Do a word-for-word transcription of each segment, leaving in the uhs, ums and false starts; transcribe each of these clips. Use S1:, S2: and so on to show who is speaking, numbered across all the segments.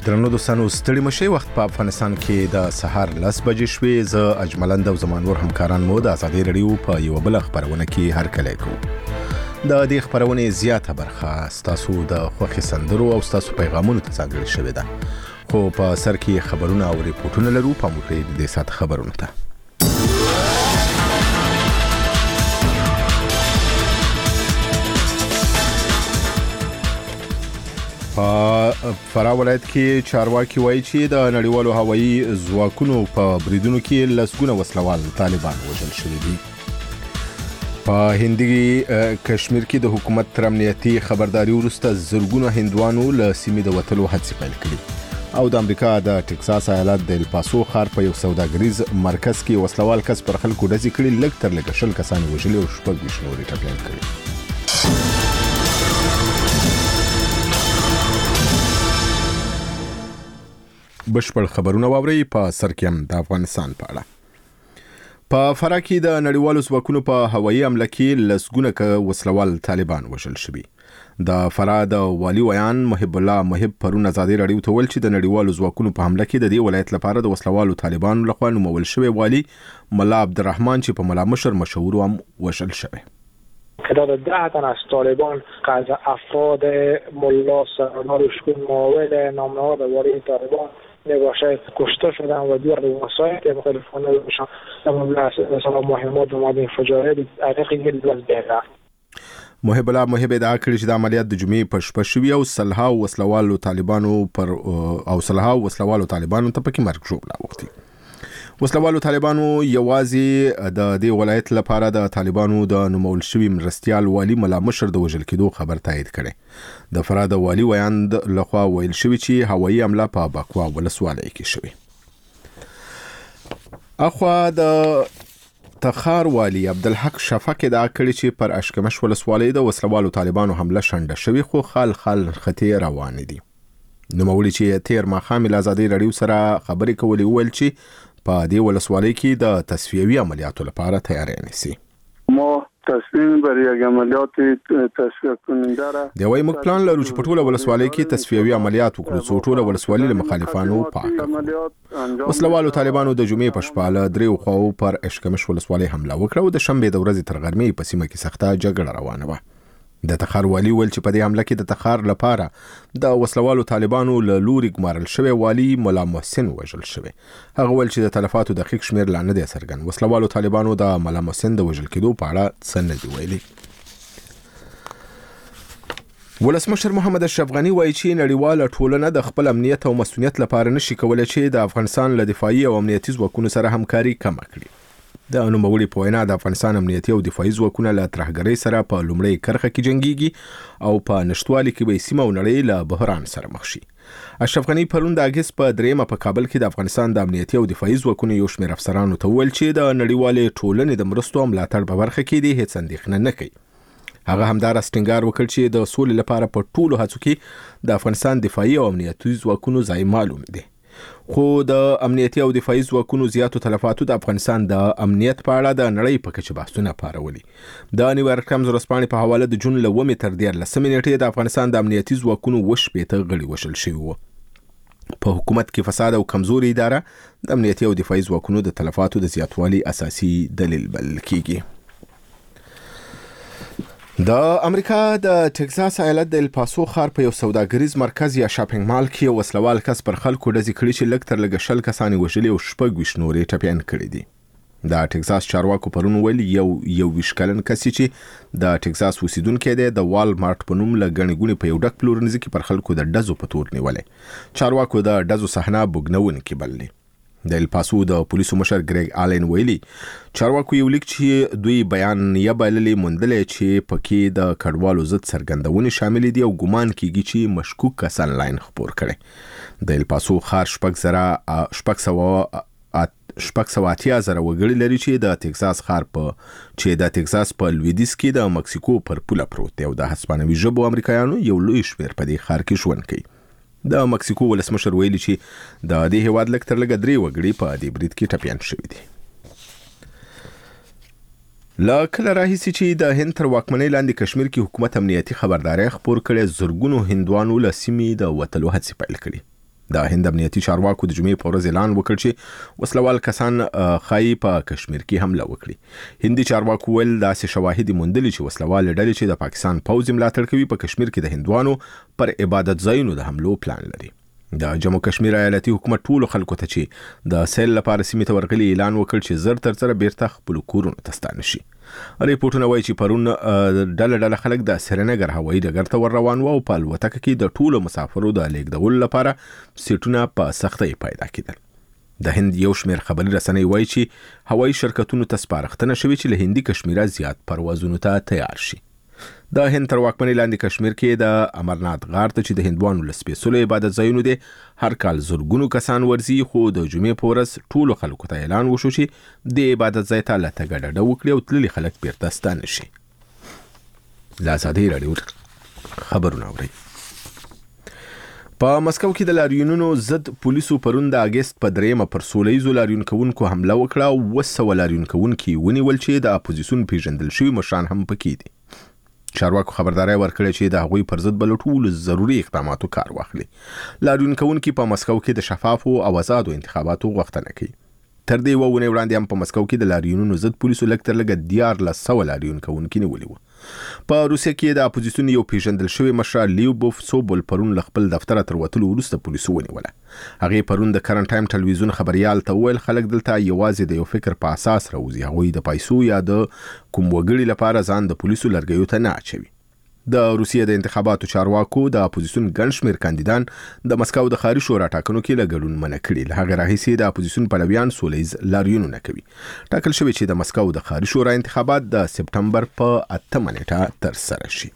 S1: درنو دوستانو ستړي مشي وخت په افغانستان کې د سهار لس بجې شوې. زه اجملند او زمانور همکاران مو د ازادي رادیو په یو بل خبرونه کې هر کله کوو. د دې خبرونه زیاته برخه ستاسو د خوښي سندرو او ستاسو پیغامونو ته ځانګړې شوې ده، خو په سر کې خبرونه او ریپورتونه لرو. په موږ د دې سات خبرونه ته په فراه ولایت کې چارواکي وایي چې د نړیوالو هوایي ځواکونو په بریدونو کې لسګونه وسلوال طالبان وژل شوي دي. په هندي کشمیر کې د حکومت تر امنیتي خبرداري وروسته زرګونه هندوانو له سیمې د وتلو هڅې پیل کړي، او د امریکا د ټکساس ایالت د الپاسو ښار په یو سوداګریز مرکز کې وسلوال کس پر خلکو ډزې کړي، لږ تر لږه شل کسان وژلي او شپږ ویشت نور ټپیان کړي. بشپړ خبرونه واوري. په سر کې هم د افغانستان په اړه. په فراه کې د نړیوالو ځواکونو په هوایي حمله کې لسګونه ک وسلوال طالبان وژل شوي. د فراه د والي ویان محب الله محب پرون ازادي رادیو ته ویل چې د نړیوالو ځواکونو په حمله کې د دې ولایت لپاره د وسلوالو طالبانو لخوا نومول شوی والي ملا عبدالرحمن چې په ملا مشر مشهور هم وژل شوی.
S2: تعداد ده تن از طالبان که از افراد ملا سردارشون معاون نامنهاد والی طالبان نباشه کشته شدن و دور وسایت مختلفانه بشن مثلا مهمات و مادین فجاره عقیقی گل دوز بیره. محب الله محب ادعا کړی چې د عملیات د جمعې په شپه شوي او سلها وسلوالو طالبانو پر او سلها وسلوالو طالبانو ته پکې مرګ ژوبله وختي. وسلوالو طالبانو یوازې د دې ولایت لپاره د طالبانو د نومول شوي مرستیال والي ملا مشر د وژل کېدو خبر تایید کړي. د فراه د والي ویاند لخوا ویل شوي چې هوایي حمله په بکوا ولسوالۍ کې شوې. اخوا د تخار والي عبدالحق شفق ادعا کړی چې پر اشکمش ولسوالۍ د وسلوالو طالبانو حمله شنډه شوي، خو خال خال خطې روان دي. نوموړي چې تیر ماښام له ازادي رادیو سره خبرې کولې وویل چې په دې ولسوالۍ کې د تصفیوي عملیاتو لپاره تیاری نیسي.
S3: ما تصمیم بر یک عملیات تصفیه کننده را
S1: د وای موږ پلان لرو چې په ټوله ولسوالۍ کې تصفیوي عملیات وکړو، څو ټوله ولسوالۍ له مخالفانو پاک کړو. وسلوالو طالبانو د جمعې په شپه له دریو خواو پر اشکمش ولسوالۍ حمله وکړه او د شنبې د ورځې تر غرمې په سیمه کې سخته جګړه روانه وه. د تخار والي ویل چې په دې حمله کې د تخار لپاره د وسلوالو طالبانو له لوري ګمارل شوی والي ملا محسن وژل شوی. هغه ویل چې د تلفاتو دقیق شمیر لا نه دی څرګند. وسلوالو طالبانو د ملا محسن د وژل کېدو په اړه څه نه دي ویلي. ولسمشر محمد اشرف غني وایي چې نړیواله ټولنه د خپل امنیت او مسؤلیت لپاره نشي کولای چې د افغانستان له دفاعي او امنیتي ځواکونو سره همکاري کمه کړي. د نوموړي په وینا د افغانستان امنیتي او دفاعي ځواکونه له ترهګرۍ سره په لومړۍ کرښه کې جنګيږي او په نشټوالي کې به سیمه او نړۍ له بحران سره مخ شي. اشرف غني پرون د اګست په دریمه په کابل کې د افغانستان د امنیتي او دفاعي ځواکونو یو شمېر افسرانو ته وویل چې د نړیوالې ټولنې د مرستو او ملاتړ په برخه کې دې هیڅ اندېښنه نه کوي. هغه همداراز ټینګار وکړ چې د سولې لپاره په ټولو هڅو کې د افغانستان دفاعي او امنیتي ځواکونو ځای معلوم دی، خو د امنیتي او دفاعي ځواکونو زیاتو تلفاتو د افغانستان د امنیت په اړه د نړۍ په کچه بحثونه پارولي. د نیویارک ټایمز ورځپاڼې په حواله د جون له اوومې تر دیارلسمې نیټې د افغانستان د امنیتي ځواکونو اووه شپېته غړي وژل شوي وو. په حکومت کې فساد او کمزوري اداره د امنیتي او دفاعي ځواکونو د تلفاتو د زیاتوالي اساسي دلیل بلل کیږي. د امریکا د ټکساس ایالت د الپاسو ښار په یو سوداګریز مرکز یا شاپینګ مال کې وسلوال کس پر خلکو ډزې کړي چې لږ تر لږه شل کسان وژلي او شپږ ویشت نور ټپیان کړي دي. د ټکساس چارواکو پرون ویل یو یو ویشت کلن کس چې د ټکساس اوسیدونکی دی د والمارټ په نوم له ګڼې ګوڼې په یو ډک پلورنځي کې پر خلکو د ډزو په تور نیولې. چارواکو د ډزو صحنه بوږنونکې بللې. د الپاسو د پولیسو مشر ګریګ آلن ویلي چارواکو یو لیک چې دوی بیان یې بللې موندلې چې پکې د کډوالو ضد څرګندونې شامل دي او ګمان کیږي چې مشکوک کس آنلاین خبر کړي. د الپاسو ښار شپږ زره شپږ سوه شپږ سوه اتیا زره وګړي لري چې د ټکساس ښار په چې د ټکساس په لویدیځ کې د مکسیکو پر پوله پروت دی او د هسپانوي ژبو امریکایانو یو لوی شمېر په دې ښار کې ژوند کوي. د مکسیکو ولسمشر ویلي چې د دې هیواد لږ تر لږه درې وګړي په دې برید کې ټپیان شوي دي. لا کله راهیسې چې د هند تر واکمنۍ لاندې کشمیر کې حکومت امنیتي خبرداري خبر کړي، زرګونو هندوانو له سیمې د وتلو هڅې پیل کړي. د هند امنیتي چارواکو د جمعې په ورځ اعلان وکړ چې وسلوال کسان خایي په کشمیر کې حمله وکړي. هندي چارواکو ویل داسې شواهد موندلي چې وسلوال ډلې چې د پاکستان پوځ ملاتړ کوي په کشمیر کې د هندوانو پر عبادت ځایونو د حملو پلان لري. د جموں کشمیر ایالتي حکومت ټولو خلکو ته چې د سیل لپاره سیمې ته ورغلي اعلان وکړ چې زر تر زره بیرته خپل کورونو ته ستانه شي. ریپورتونه وایي چې پرون ډله ډله خلک د سرینګر هوایي ډګر ته ور روان وو او په الوتکه کې د ټولو مسافرو د لیږدولو لپاره سیټونه په سختۍ پیدا کېدل. د هند یو شمېر خبري رسنۍ وایي چې هوایي شرکتونو ته سپارښتنه شوې چې له هندي کشمیره زیات پروازونو ته تیار شي. د هند تر واکمنۍ لاندې کشمیر کې د امرنات غار ته چې د هندوانو له سپېڅلو عبادت ځایونو دی هر کال زرګونو کسان ورځي، خو د جمعې په ورځ ټولو خلکو ته اعلان وشو چې د عبادت ځای ته له تګه ډډه وکړي او تللي خلک بیرته ستانه شي. له ازادۍ راډیو خبرونه اورئ. په مسکو کې د لاریونونو ضد پولیسو پرون د اګست په دریمه پر سوله ییزو لاریون کوونکو حمله وکړه او اوه سوه لاریون کوونکي ونیول چې د اپوزیسیون پیژندل شوي مشران هم پکې دي. چارواکو خبرداري ورکړه چې د هغوی پر ضد بل ټول ضروري اقداماتو کار واخلي. لاریون کوونکي په مسکو کې د شفافو او آزادو انتخاباتو غوښتنه کوي. تر دې یوه اونۍ وړاندې هم په مسکو کې د لاریونونو ضد پولیسو لږ تر لږه دیارلس سوه لاریون کوونکي نیولي وو. په روسیه کې د اپوزیسیون یو پیژندل شوی مشر لیوبوف سوبول پرون له خپل دفتر تر وتلو وروسته پولیسو ونیوله. هغې پرون د کرنټ ټایم ټلویزیون خبریال ته وویل خلک دلته یوازې د یو فکر په اساس راوځي، هغوی د پیسو یا د کوم وګړي لپاره ځان د پولیسو لرګیو ته نه اچوي. د روسیې د انتخاباتو چارواکو د اپوزیسیون ګڼ شمېر کاندیدان د مسکو د ښاري شورا ټاکنو کې له ګډون منع کړي. له هغې راهیسې د اپوزیسیون پلویان سوله ییز لاریونونه کوي. ټاکل شوی چې د مسکو د ښاري شورا انتخابات د سپټمبر په اتمه نیټه ترسره شي.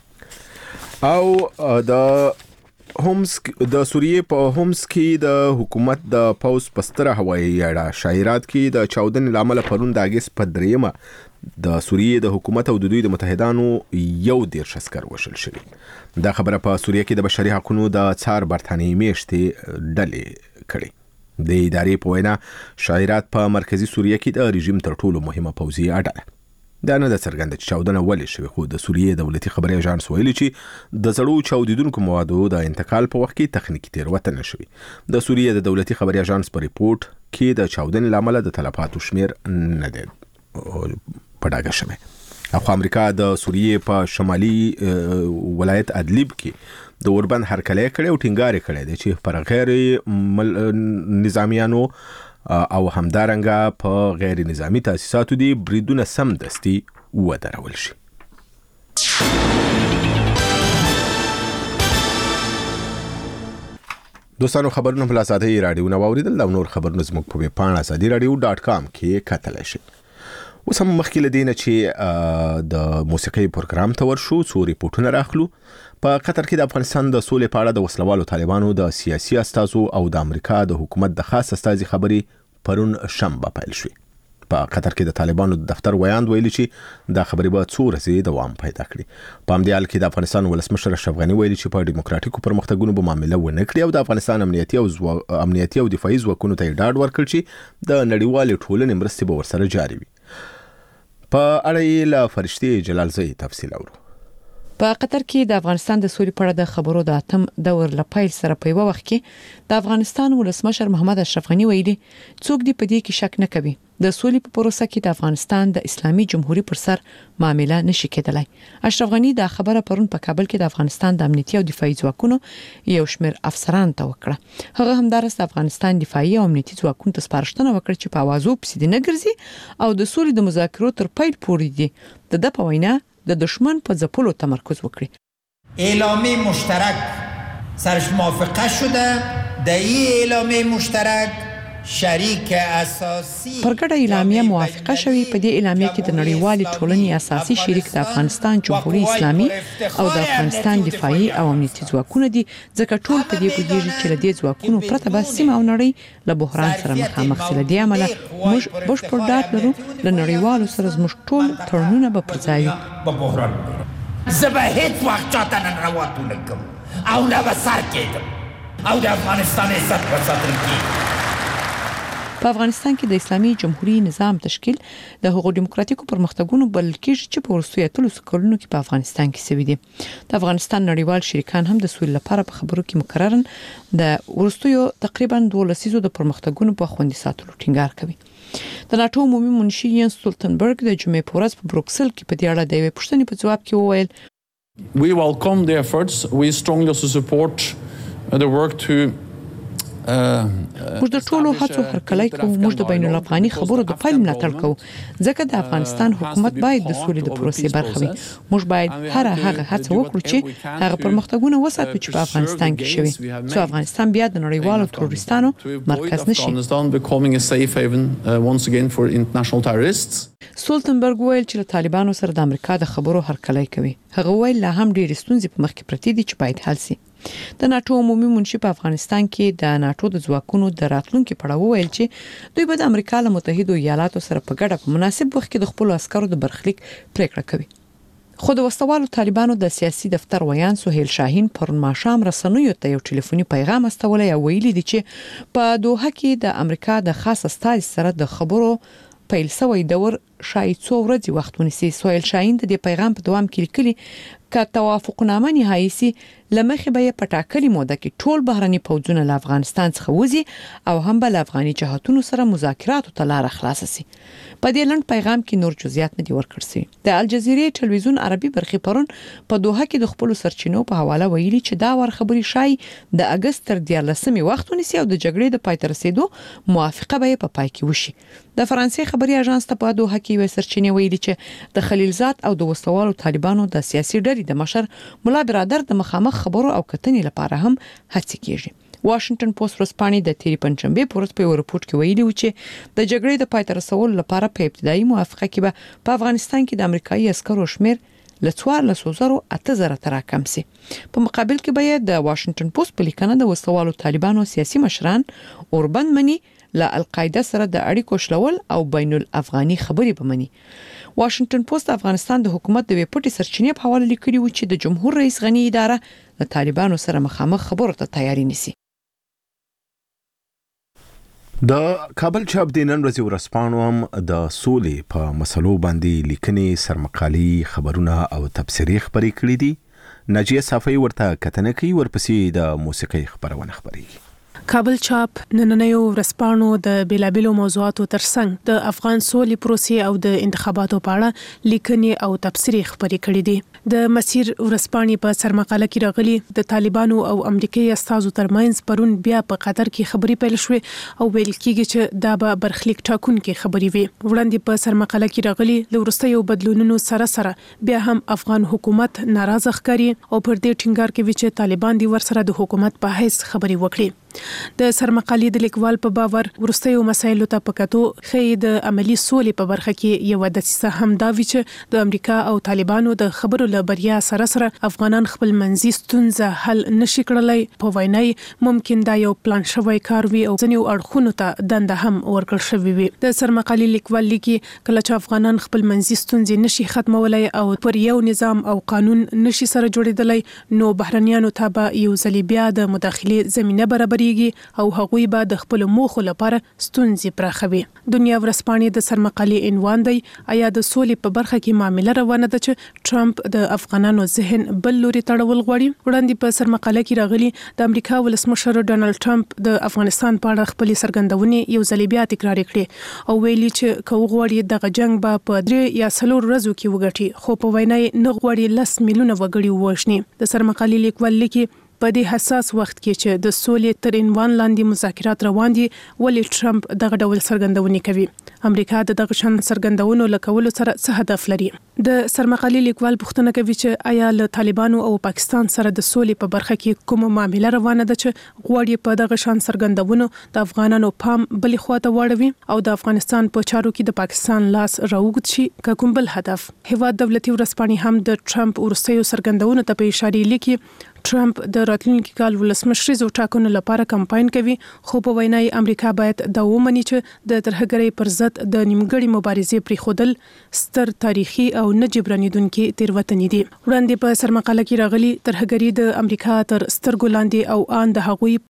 S1: او د هومس د سوریې په هومس کې د حکومت د پوځ په ستره هوایي اډه شایرات کې د چاودنې له امله پرون د اګست په دریمه د سوریې د حکومت او د دوی د متحدانو یو دېرش عسکر وژل شوي. دا خبره په سوریه کې د بشري حقونو د څار برتانیې میاشتې ډلې کړې. د ادارې په وینا شایرات په مرکزي سوریه کې د رژیم تر ټولو مهمه پوځي اډه ده. دا نه ده څرګنده چې چاودنه ولې شوې، خو د سوریې دولتي خبري اژانس ویلي چې د زړو چاودیدونکو موادو د انتقال په وخت کې تخنیکي تېروتنه شوې. د سوریې د دولتي خبري اژانس په ریپورت کې د چاودنې له امله د تلفاتو شمیر نه دی په ډاګه شوی. اخو امریکا د سوریې په شمالي ولایت ادلیب کې د اوربند هرکلی کړی او ټینګار کړی دی چې پر غیر نظامیانو او همدارنګه په غیر نظامی تاسیساتو دی بریدونه سم دستی ودرول شي. دوستانو خبرونه په ازادۍ راډیو نو اوریدل او نور خبرونه زموږ په پاڼه ازادي رادیو ډاټ کام کې کتلی شئ. اوس هم مخکې له دې نه چې د موسیقۍ پروګرام ته ورشو څو ریپورټونه راخلو. په قطر کې د افغانستان د سولې په اړه د وسلوالو طالبانو د سیاسي استازو او د امریکا د حکومت د خاص استازي خبرې پرون شنبه پیل شوې. په قطر کې د طالبانو د دفتر ویاند ویلي چې دا خبرې به څو ورځې دوام پیدا کړي. په همدې حال کې د افغانستان ولسمشر اشرف غني ویلي چې په ډیموکراتیکو پرمختګونو به معامله ونه کړي او د افغانستان امنیتي او زو... امنیتي او دفاعي ځواکونو ته ډاډ ورکړي چې د نړیوالې ټولنې مرستې به ورسره جاري وي. په اړه یې له فرشتي جلالزی تفصیل اورو.
S4: په قطر کې د افغانستان د سولې په اړه د خبرو د اتم دور لپاره سره په یو وخت کې د افغانستان ولسمشر محمد اشرف غني ویلي څوک دې په دې کې شک نه کوي د سولې په پروسه کې د افغانستان د اسلامي جمهوریت پر سر معامله نشي کېدلای. اشرف غني دا خبره پرون په کابل کې د افغانستان د امنیتي او دفاعي ځواکونو یو شمېر افسران ته وکړه. هغه همدارس د افغانستان دفاعي او امنیتي ځواکونو ته سپارښتنه وکړه چې په اوازو پسې نه ګرځي او د سولې د مذاکرو تر پیل پورې دي د د په وینا د دشمن په ځپلو تمرکز وکړي.
S5: اعلامیه مشترک سرش موافقه شده در این اعلامیه مشترک شریک اساسی
S4: پر ګډه اعلامیه موافقه شوې. په دې اعلامیه کې د نړیوالې ټولنې اساسي شریک د افغانستان جمهوریت اسلامي او د افغانستان دفاعي او امنیتي ځواکونه دي، ځکه ټول په دې پوهیږي چې له دې ځواکونو پرته به سیمه او نړۍ له بحران سره مخامخ شي. له دې امله موږ بشپړ ډاډ لرو له نړیوالو سره زموږ ټول تړونونه به پر ځای وي.
S5: زه به هیڅ وخت چاته ننواتو نه کوم او نه به سر کېږم او د افغانستان عزت به ساتل کېږي.
S4: په افغانستان کې د اسلامي جمهوریت نظام تشکیل د حقوقو دیموکراتیکو پرمختګونو بلکې چې په ورستو اتلس کلونو کې په افغانستان کې سوي دي. د افغانستان نړیوال شریکان هم د سولې لپاره په خبرو کې مکررن د ورستو تقریبا دوه لسیزو د پرمختګونو په خوندي ساتلو ټینګار کوي. د ناتو عمومي منشي یانس ستولتنبرګ د جمعې په ورځ په بروکسل کې په دې اړه د یوې پوښتنې په جواب کې وویل
S6: We welcome the efforts. We strongly also support the work to
S4: موږ د ټولو هڅو هرکلی کوو. موږ د بین الافغاني خبرو د پیل ملاتړ کوو ځکه د افغانستان حکومت باید د سولې د پروسې برخه وي. موږ باید هر هغه هڅه وکړو چې هغه پرمختګونه وساتو چې په افغانستان کې شوي څو افغانستان بیا د نړیوالو تروریستانو مرکز نشي. سولتنبرګ ویل چې له طالبانو سره د امریکا د خبرو هرکلی کوي. هغه ویل لا هم ډېر ستونزې په مخ کې پرتې دي چې باید حل شي. د ناتو عمومي منشي په افغانستان کې د ناتو د ځواکونو د راتلونکو په اړه ویل چې دوی به د امریکا له متحده ایالاتو سره په ګډه په مناسب وخت کې د خپل عسکرو د برخلیک پریکړه کوي. خو د وسوالو طالبانو د سیاسي دفتر ویان سهیل شاهین پرون ماښام رسنیو ته یو ټلیفوني پیغام استولی او ویلي دي چې په دوحه کې د امریکا د خاص استازي سره د خبرو پیل سوی دور شاید څو ورځې وخت ونیسي. سهیل شاهین د دې پیغام په دوام کې لیکلي که توافقنامه نهایی سي لمخې به په ټاکلي موده کې ټول بهرني پوځونه له افغانستان څخه وځي او هم بل افغاني جهاتونو سره مذاکراتو ته لار خلاص شي. په دې لنډ پیغام کې نور جزئیات نه دي ورکړل شوي. د الجزیرې ټلویزیون عربي برخې پرون په دوحه کې د خپل سرچینو په حواله ویلي چې دا ور خبري شای د اگست تر دیارلسمې وخت ونیسي او د جګړې د پای ته رسیدو موافقه به په پای کې وشي. د فرانسې خبري اژانس ته په دوحه کې یو سرچینه ویلي چې د خلیلزاد او د وسوالو طالبانو د سیاسي ډلې د مشر مولا برادر د مخامخ خبرو او کتنې لپاره هم هڅه کیږي. واشنگټن پوسټ ورځپاڼې د تیری پنځمبه پورس په رپورت کې ویلي و چې د جګړې د پای ته رسولو لپاره په ابتدایي موافقه کې به په افغانستان کې د امریکایي عسکرو شمیر له څوارلسو زرو اته زره تر راکم سي. په مقابل کې به د واشنگټن پوسټ په لیکنه د وسوالو طالبانو سیاسي مشران اوربند مني له القاعده سره د اړیکو شلول او بین الافغاني خبري بمني. واشنگټن پوسټ افغانستان د حکومت د ویپټي سرچینې په حواله لیکلي و چې د جمهور رئیس غنی اداره د طالبانو سره مخامخ خبرو ته تیاری نیسي.
S1: د کابل چاپ د نن ورځې ورځپاڼو هم د سولې په مسلو باندې لیکنې سرمقالي خبرونه او تبصرې خبرې کړې دي. ناجیه صافی ورته کتنه کوي ورپسې د موسیقي خبرونه خبرېږي.
S7: کابل چاپ نننیو ورځپاڼو د بیلابیلو موضوعاتو ترڅنګ د افغان سولې پروسې او د انتخاباتو په اړه لیکنې او تبصرې خبرې کړې دي. د مسیر ورځپاڼې په سرمقاله کې راغلي د طالبانو او امریکایي استازو ترمنځ پرون بیا په قطر کې خبرې پیل شوې او ویل کېږي چې دا به برخلیک ټاکونکې خبرې وي. وړاندې په سرمقاله کې راغلي د وروستیو بدلونونو سره سره بیا هم افغان حکومت ناراضه ښکاري او پر دې ټینګار کوي چې طالبان دي ورسره د حکومت په حیث خبرې وکړي. د سرمقالې د لیکوال په باور ورستیو مسایلو ته پکاتو خې د عملی سولې په برخه کې یو دسیسه هم دا وی چې د امریکا او طالبانو د خبرو لبریا سره سره افغانان خپل منځي ستونزه حل نشي کړلای. په وینای ممکن دا یو پلان شوی کار وي او ځنیو اړخونو ته دنده هم ورکړل شوی وي. د سرمقالې لیکوال لیکي کله چې افغانان خپل منځي ستونزې نشي ختمولای او پر یو نظام او قانون نشي سره جوړیدلای نو بهرنیانو ته به یو ځل بیا د مداخله زمينه برابر او هغوی به د خپل موخو لپاره ستونزې پراخوي. دنیا ورځپاڼې د سرمقالې عنوان دی آیا د سولې په برخه کې معاملې روانه ده چې ټرمپ د افغانانو ذهن بل لوري تړول غواړي. وړاندې په سرمقاله کې راغلي د امریکا ولسمشر ډونالد ټرمپ د افغانستان په اړه خپل څرګندونې یو ځل بیا تکرار کړې او ویلي چې کوم غواړي دغه جنگ به په درې یا څلور ورځو کې وګټي خو په وینا نه غواړي لس میلیونه وګړي ووژني. د سرمقالې لیکوال لیکي په دې حساس وخت کې چې د سولې تر عنوان لاندې مذاکرات روان دي ولې ټرمپ دغه ډول څرګندونې کوي. امریکا د دغه شان څرګندونو لکولو سره څه هدف لري؟ د سرمقالې لیکوال پوښتنه کوي چې آیا له طالبانو او پاکستان سره د سولې په برخه کې کومه معامله روانه ده چې غواړي په دغه شان څرګندونو د افغانانو پام بلې خواته واړوي او د افغانستان په چارو کې د پاکستان لاس راوګد شي که کوم بل هدف؟ هیواد دولتي ورځپاڼې هم د ټرمپ ورستیو څرګندونو ته په اشاره لیکي ټرمپ د راتلونکي کال ولسمشریزو ټاکنو لپاره کمپاین کوي خو په وینای امریکا باید دا ومني چې د ترهګرۍ پر ضد د نیمګړي مبارزې پریښودل ستر تاریخي او نه جبرانیدونکي تیروتنې دي. وړاندې په سرمقاله کې راغلي ترهګري د امریکا تر سترګو لاندې او ان د هغوی